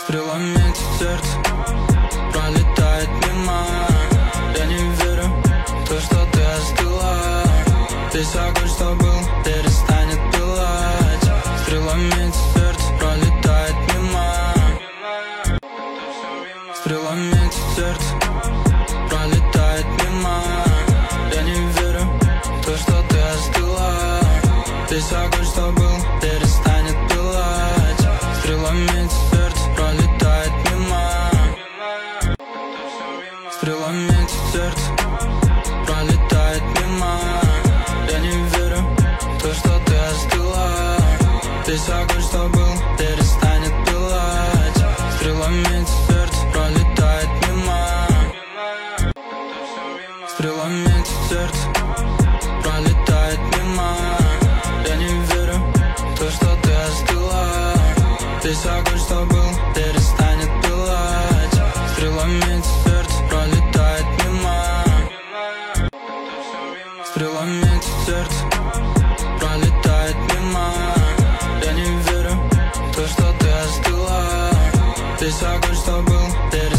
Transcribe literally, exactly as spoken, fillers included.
Стрела метит сердце, пролетает мимо. Я не верю в то, что ты остыла. Весь огонь, что был, перестанет пылать. Стрела метит сердце, пролетает мимо. Стрела метит сердце, пролетает мимо. Я не верю в то, что ты остыла. Весь огонь, что был, перестанет пылать. Стрела метит сердце, пролетает мимо. Стрела метит сердце, пролетает мимо. Я не верю в то, что ты остыла. Весь огонь, что был, перестанет пылать. Стрела метит сердце, пролетает мимо. Стрела метит сердце, пролетает мимо. Я не верю в то, что ты остыла. Весь огонь, что был, перестанет пылать. Стрела метит сердце, пролетает мимо. Стрела метит сердце, пролетает мимо. Я не верю в то, что ты остыла. Весь огонь, что был, перестанет